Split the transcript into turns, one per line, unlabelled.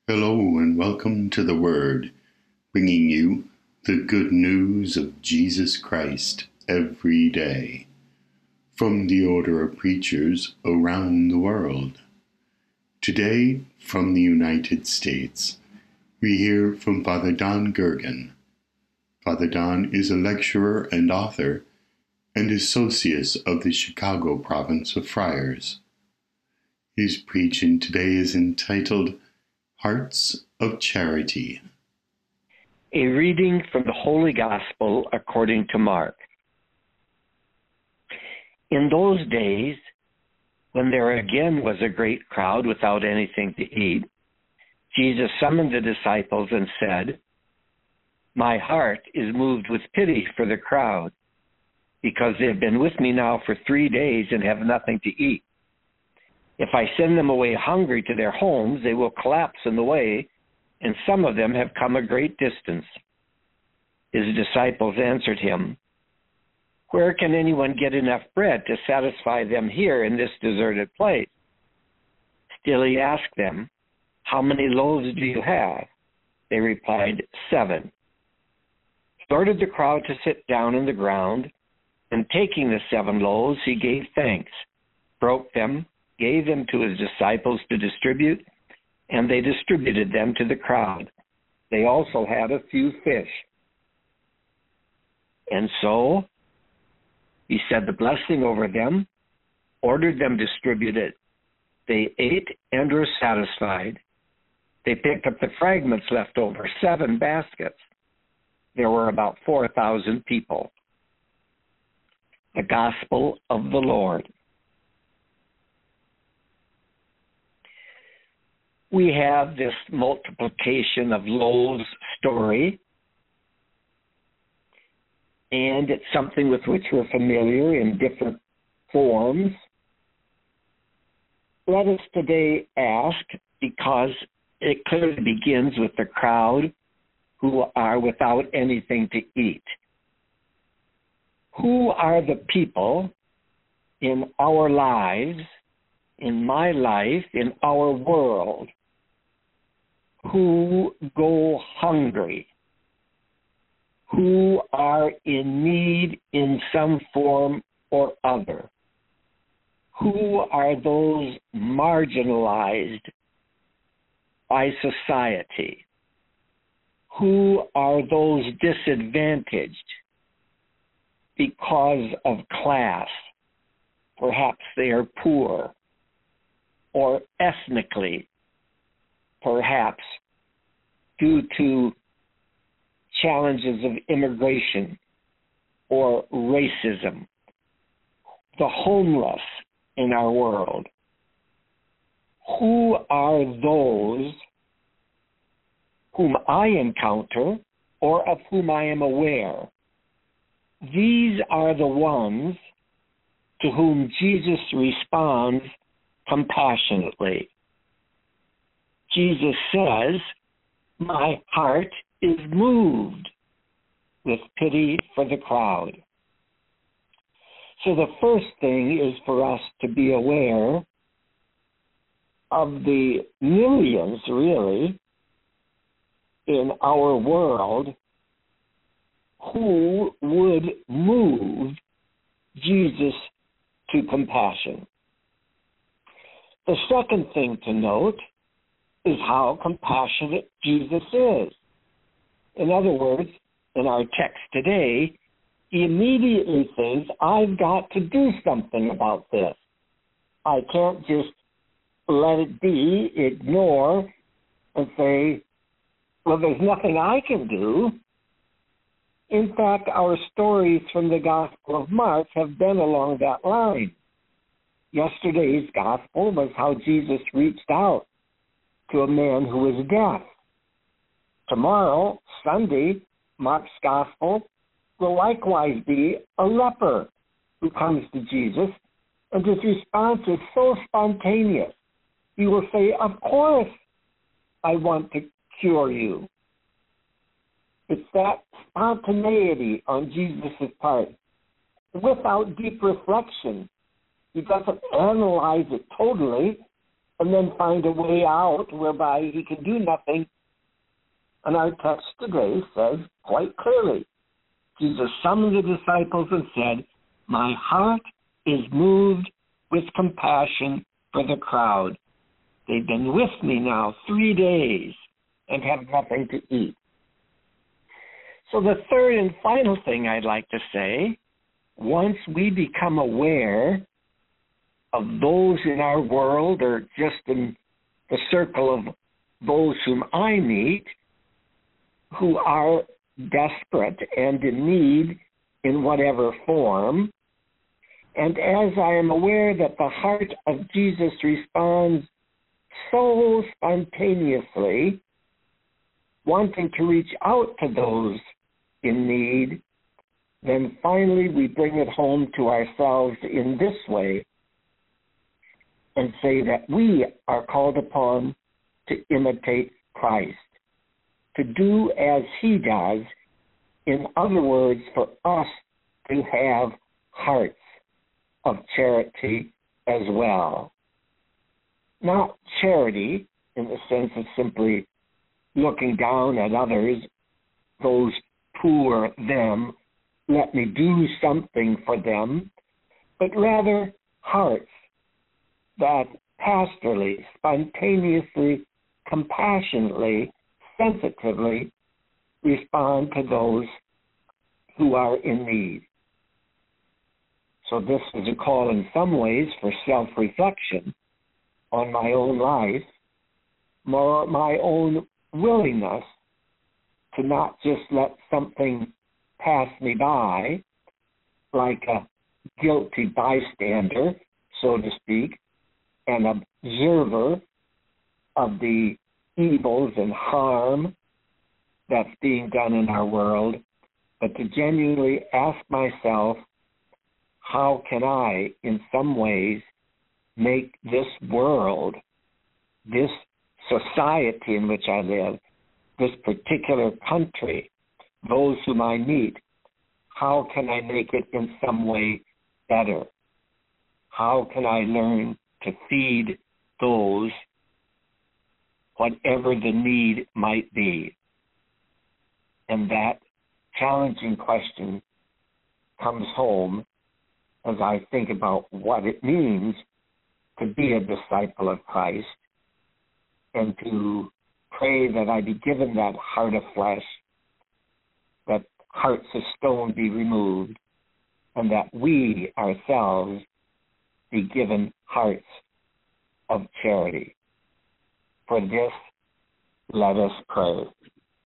Hello and welcome to the Word, bringing you the good news of Jesus Christ every day from the order of preachers around the world. Today, from the United States, we hear from Father Don Gergen. Father Don is a lecturer and author and associate of the Chicago Province of Friars. His preaching today is entitled Hearts of Charity.
A reading from the Holy Gospel according to Mark. In those days, when there again was a great crowd without anything to eat, Jesus summoned the disciples and said, "My heart is moved with pity for the crowd, because they have been with me now for 3 days and have nothing to eat. If I send them away hungry to their homes, they will collapse in the way, and some of them have come a great distance." His disciples answered him, "Where can anyone get enough bread to satisfy them here in this deserted place?" Still he asked them, "How many loaves do you have?" They replied, 7. He ordered the crowd to sit down on the ground, and taking the 7 loaves, he gave thanks, broke them, gave them to his disciples to distribute, and they distributed them to the crowd. They also had a few fish. And so he said the blessing over them, ordered them distributed. They ate and were satisfied. They picked up the fragments left over, 7 baskets. There were about 4,000 people. The Gospel of the Lord. We have this multiplication of loaves story, and it's something with which we're familiar in different forms. Let us today ask, because it clearly begins with the crowd who are without anything to eat. Who are the people in our lives, in my life, in our world, who go hungry, who are in need in some form or other? Who are those marginalized by society? Who are those disadvantaged because of class? Perhaps they are poor, or ethnically, perhaps due to challenges of immigration or racism, the homeless in our world. Who are those whom I encounter or of whom I am aware? These are the ones to whom Jesus responds compassionately. Jesus says, "My heart is moved with pity for the crowd." So the first thing is for us to be aware of the millions, really, in our world who would move Jesus to compassion. The second thing to note is how compassionate Jesus is. In other words, in our text today, he immediately thinks, I've got to do something about this. I can't just let it be, ignore, and say, well, there's nothing I can do. In fact, our stories from the Gospel of Mark have been along that line. Yesterday's Gospel was how Jesus reached out to a man who was deaf. Tomorrow, Sunday, Mark's Gospel will likewise be a leper who comes to Jesus, and his response is so spontaneous. He will say, "Of course, I want to cure you." It's that spontaneity on Jesus' part, without deep reflection. He doesn't analyze it totally. and then find a way out whereby he can do nothing. And our text today says quite clearly, Jesus summoned the disciples and said, "My heart is moved with compassion for the crowd. They've been with me now 3 days and have nothing to eat." So the third and final thing I'd like to say, once we become aware of those in our world or just in the circle of those whom I meet who are desperate and in need in whatever form, and as I am aware that the heart of Jesus responds so spontaneously, wanting to reach out to those in need, then finally we bring it home to ourselves in this way and say that we are called upon to imitate Christ, to do as he does. In other words, for us to have hearts of charity as well. Not charity in the sense of simply looking down at others, those poor, them, let me do something for them, but rather hearts that pastorally, spontaneously, compassionately, sensitively respond to those who are in need. So this is a call in some ways for self-reflection on my own life, my own willingness to not just let something pass me by like a guilty bystander, so to speak, an observer of the evils and harm that's being done in our world, but to genuinely ask myself, how can I, in some ways, make this world, this society in which I live, this particular country, those whom I meet, how can I make it in some way better? How can I learn to feed those, whatever the need might be? And that challenging question comes home as I think about what it means to be a disciple of Christ and to pray that I be given that heart of flesh, that hearts of stone be removed, and that we ourselves be given hearts of charity. For this, let us pray.